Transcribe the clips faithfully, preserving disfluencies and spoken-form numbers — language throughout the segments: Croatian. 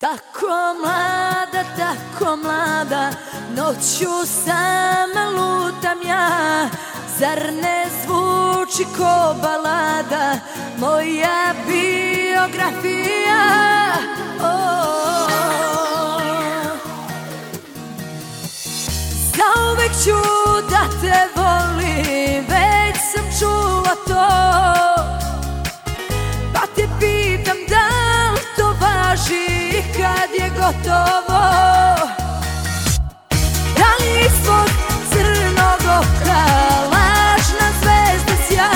Tako mlada, tako mlada, noću sama lutam ja. Zar ne zvuči ko balada moja biografija? Oh. Zauvek ću da te volim, već sam čula to. Pa te pitam da li to važi kad je gotovo? Da li ispod crnog oka lažna zvezda sja?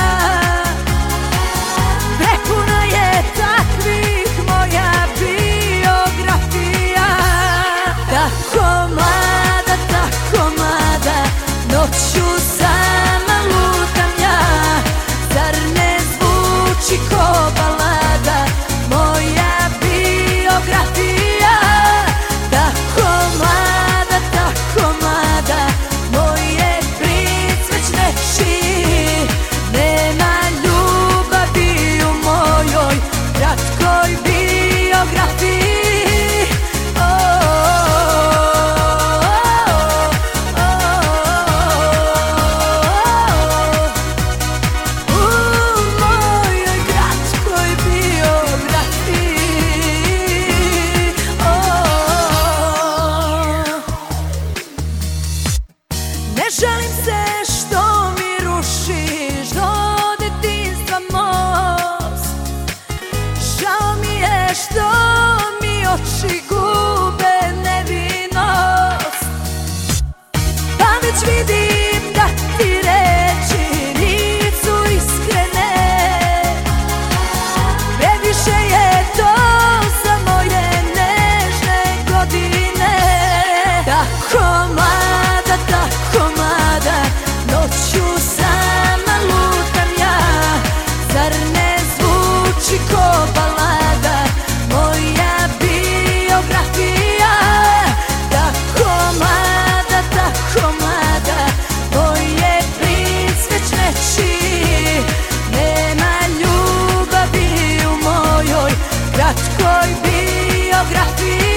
Prepuna je takvih moja biografija. Tako mlada, tako mlada, noću sama lutam ja. Zar ne zvuči ko balada moja biografija? Tako mlada, tako mlada, moje pric već nečiji. Nema ljubavi u mojoj kratkoj biografiji. Ne žalim se što mi rušiš do detinjstva most. Žao mi je što mi oči gube nevinost. Pa već vidim da ti reči nisu iskrene. Previše je to za moje nežne godine. Tako mlada, tako mlada, noću sama lutam ja. Zar ne zvuči ko balada moja biografija? Tako mlada, tako mlada, moje princ već nečiji. Nema ljubavi u mojoj kratkoj biografiji.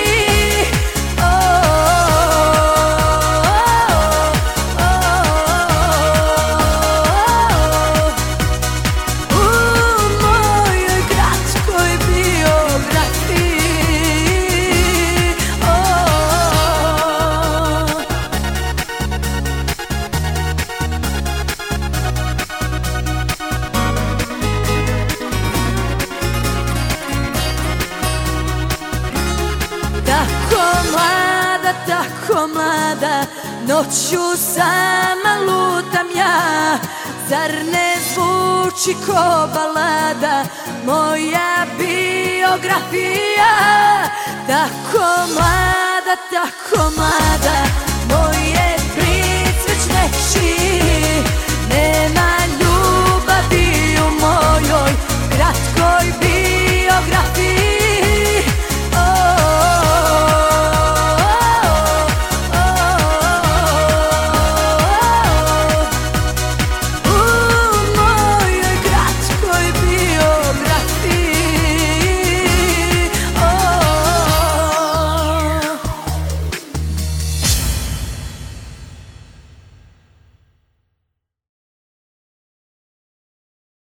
Tako mlada, tako mlada, noću sama lutam ja. Zar ne zvuči ko balada moja biografija? Tako mlada, tako mlada, moje pric već nečiji.